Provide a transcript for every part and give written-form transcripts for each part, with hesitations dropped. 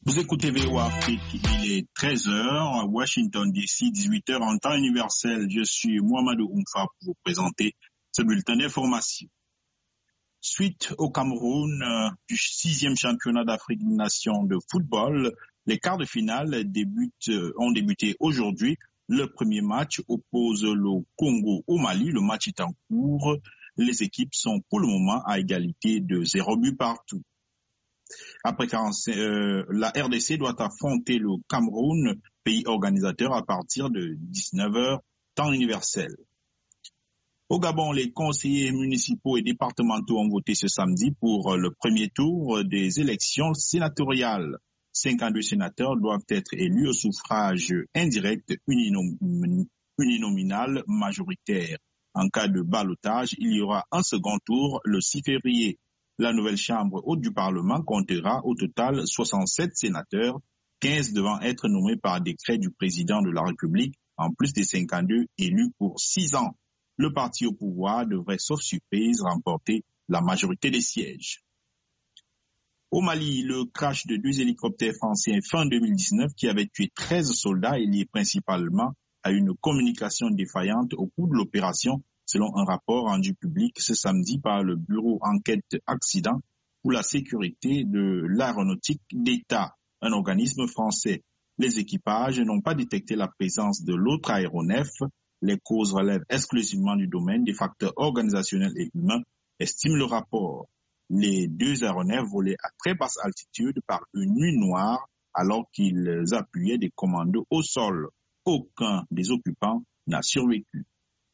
Vous écoutez VOA Afrique, il est 13h à Washington DC, 18h en temps universel. Je suis Mohamedou Oumfa pour vous présenter ce bulletin d'information. Suite au Cameroun du 6e championnat d'Afrique des Nations de football, les quarts de finale ont débuté aujourd'hui. Le premier match oppose le Congo au Mali. Le match est en cours. Les équipes sont pour le moment à égalité de 0 but partout. Après 45, la RDC doit affronter le Cameroun, pays organisateur, à partir de 19h, temps universel. Au Gabon, les conseillers municipaux et départementaux ont voté ce samedi pour le premier tour des élections sénatoriales. 52 sénateurs doivent être élus au suffrage indirect uninominal majoritaire. En cas de ballotage, il y aura un second tour le 6 février. La nouvelle chambre haute du Parlement comptera au total 67 sénateurs, 15 devant être nommés par décret du président de la République, en plus des 52 élus pour 6 ans. Le parti au pouvoir devrait, sauf surprise, remporter la majorité des sièges. Au Mali, le crash de 2 hélicoptères français fin 2019 qui avait tué 13 soldats est lié principalement à une communication défaillante au cours de l'opération, selon un rapport rendu public ce samedi par le Bureau enquête accident pour la sécurité de l'aéronautique d'État, un organisme français. Les équipages n'ont pas détecté la présence de l'autre aéronef. Les causes relèvent exclusivement du domaine des facteurs organisationnels et humains, estime le rapport. Les 2 aéronefs volaient à très basse altitude par une nuit noire alors qu'ils appuyaient des commandos au sol. Aucun des occupants n'a survécu.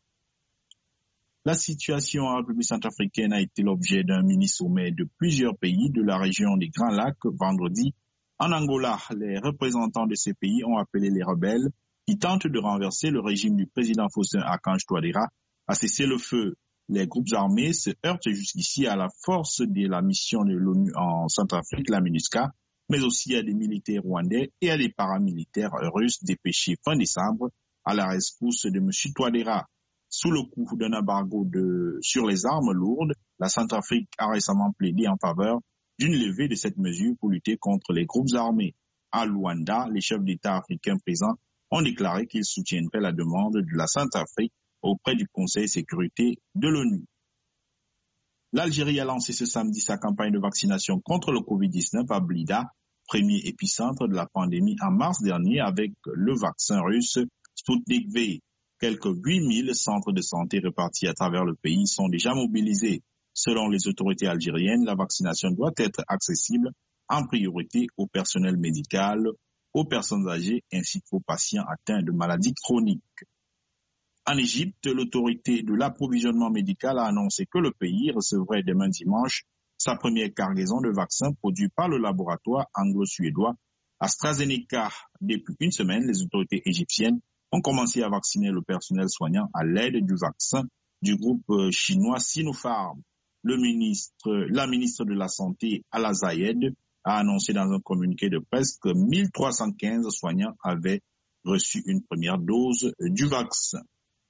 La situation en République centrafricaine a été l'objet d'un mini-sommet de plusieurs pays de la région des Grands Lacs vendredi. En Angola, les représentants de ces pays ont appelé les rebelles qui tentent de renverser le régime du président Faustin Archange Touadéra à cesser le feu. Les groupes armés se heurtent jusqu'ici à la force de la mission de l'ONU en Centrafrique, la MINUSCA, mais aussi à des militaires rwandais et à des paramilitaires russes dépêchés fin décembre à la rescousse de M. Touadéra. Sous le coup d'un embargo sur les armes lourdes, la Centrafrique a récemment plaidé en faveur d'une levée de cette mesure pour lutter contre les groupes armés. À Luanda, les chefs d'État africains présents ont déclaré qu'ils soutiendraient la demande de la Centrafrique auprès du Conseil de sécurité de l'ONU. L'Algérie a lancé ce samedi sa campagne de vaccination contre le Covid-19 à Blida, premier épicentre de la pandémie en mars dernier avec le vaccin russe Sputnik V. Quelques 8000 centres de santé répartis à travers le pays sont déjà mobilisés. Selon les autorités algériennes, la vaccination doit être accessible en priorité au personnel médical, aux personnes âgées ainsi qu'aux patients atteints de maladies chroniques. En Égypte, l'autorité de l'approvisionnement médical a annoncé que le pays recevrait demain dimanche sa première cargaison de vaccins produits par le laboratoire anglo-suédois AstraZeneca. Depuis une semaine, les autorités égyptiennes ont commencé à vacciner le personnel soignant à l'aide du vaccin du groupe chinois Sinopharm. La ministre de la Santé, Hala Zayed, a annoncé dans un communiqué de presse que 1315 soignants avaient reçu une première dose du vaccin.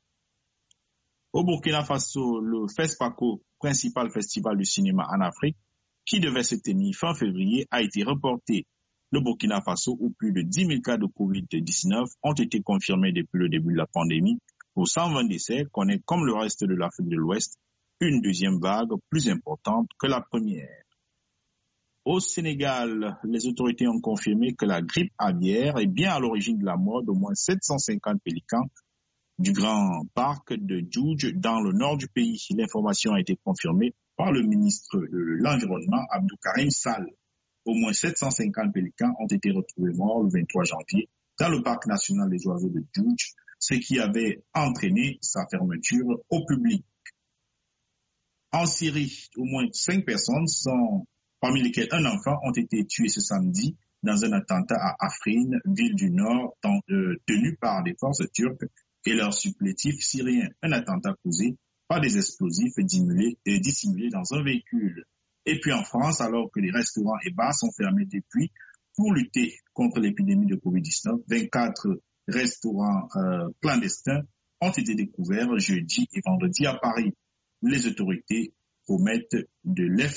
Au Burkina Faso, le FESPACO, principal festival du cinéma en Afrique, qui devait se tenir fin février, a été reporté. Le Burkina Faso, où plus de 10 000 cas de Covid-19 ont été confirmés depuis le début de la pandémie, pour 120 décès, connaît, comme le reste de l'Afrique de l'Ouest, une deuxième vague plus importante que la première. Au Sénégal, les autorités ont confirmé que la grippe aviaire est bien à l'origine de la mort d'au moins 750 pélicans du grand parc de Djoudj dans le nord du pays. L'information a été confirmée par le ministre de l'Environnement, Abdou Karim Sall. Au moins 750 pélicans ont été retrouvés morts le 23 janvier dans le parc national des oiseaux de Djoudj, ce qui avait entraîné sa fermeture au public. En Syrie, au moins 5 personnes, parmi lesquelles un enfant, ont été tuées ce samedi dans un attentat à Afrin, ville du nord, tenue par des forces turques et leurs supplétifs syriens. Un attentat causé par des explosifs dissimulés dans un véhicule. Et puis en France, alors que les restaurants et bars sont fermés depuis pour lutter contre l'épidémie de Covid-19, 24 restaurants clandestins ont été découverts jeudi et vendredi à Paris. Les autorités promettent de les